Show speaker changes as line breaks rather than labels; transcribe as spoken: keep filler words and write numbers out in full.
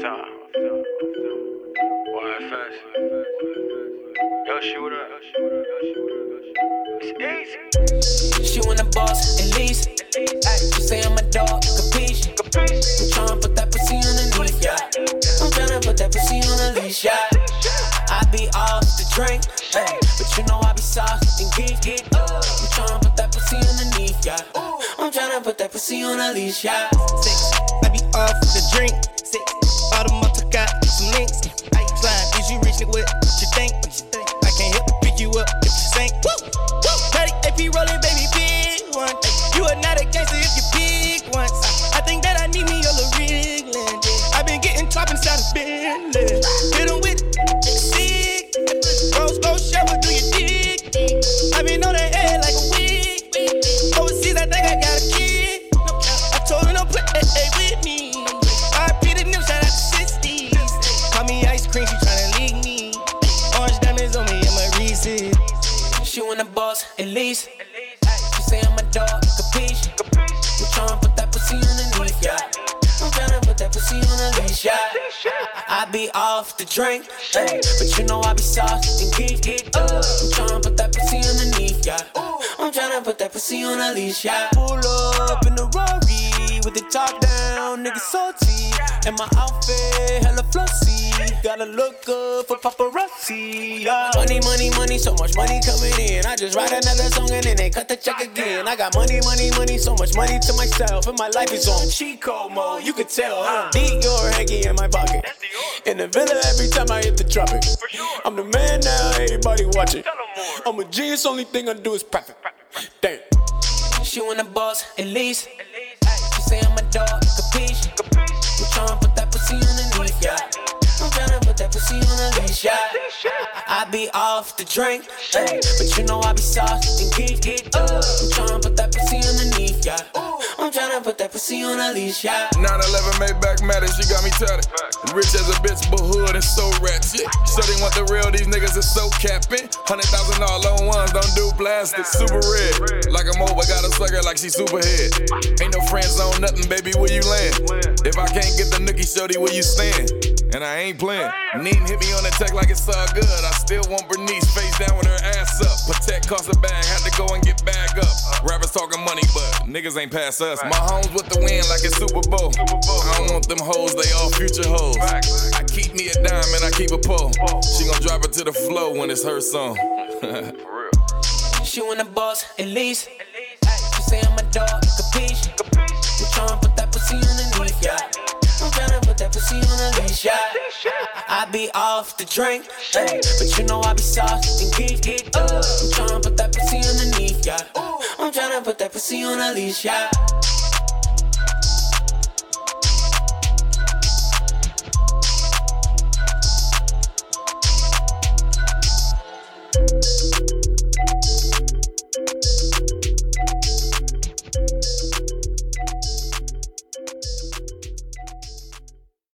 Uptown. Y F S. Yo, shoot up. It's easy.
She wanna boss, at least. Ay, she say I'm a dog, capiche? I'm tryna put that pussy underneath, yeah. I'm tryna put that pussy on a leash, yeah. I be off the drink, ay, but you know I be soft and geek. I'm tryna put that pussy underneath, yeah. I'm tryna put that pussy on a leash, yeah.
Six, I be off the drink. Six, all the motor got some links. Slime, is you rich, nigga, what you think? I can't help but pick you up if you sink. thirty A P rolling, baby, big one. You are not a gangster if you pick once. I think that I need me a little wriggling. I've been getting top inside of Bentley. Hit em with sick. Rose gold shower, do you dig? I've been on the head like a wig. Overseas, I think I got a kid. I told him don't put that A with me. I repeated them, shout out to sixties. Call me ice cream, she tryna leak me. Orange diamonds on me, I'm a Reese's.
She wanna boss, at least. She say I'm a dog, capiche? I'm tryna put that pussy underneath, yeah. I'm tryna put that pussy on a leash, yeah. I be off the drink, ay, but you know I be soft and geek. I'm tryna put that pussy underneath, yeah. I'm tryna put that pussy on a leash, yeah. Pull up in the Rari with the top down, nigga salty. And my outfit hella flossy. Gotta look good for paparazzi, yeah. Money, money, money, so much money coming in. I just write another song and then they cut the check again. I got money, money, money, so much money to myself. And my life is on cheat code mode, you can tell, huh? Deep your hanky in my pocket. In the villa every time I hit the tropic. I'm the man now, everybody watching. I'm a genius, only thing I do is profit. Damn. She wanna boss, at least. She say I'm a dog, capiche? I'm tryna put that pussy underneath, yeah. I'm tryna put that pussy on a leash, yeah. I be off the drink, ay, but you know I be soft and geek. I'm tryna put that pussy underneath, yeah. I'm tryna put that pussy on a leash, yeah.
nine eleven Maybach matters, she got me tatted. Rich as a bitch, but hood and so ratchet. So they want the real, these niggas is so capping. Hundred thousand all on ones, don't do plastic. Super red, like I'm over, got a sucker like she superhead. Ain't no friends on nothing, baby, where you land? If I can't get the nookie shorty, where you stand? And I ain't playing. Needn't hit me on the tech like it's all good. I still want Bernice face down with her ass up. Protect cost a bag, had to go and get bag up. Rappers talking money, but niggas ain't pass us. My homes with the win like it's Super Bowl. I don't want them hoes, they all future hoes. I keep me a dime and I keep a pole. She gon' drop it to the flow when it's her song.
She wanna boss, at least. She say I'm a dog, capiche? I'm tryna put that pussy underneath, yeah. I'm tryna put that pussy on a leash, yeah. I be off the drink, ay, but you know I be soft and geek. I'm tryna put that pussy underneath, yeah. I'm tryna put that pussy on a leash, yeah.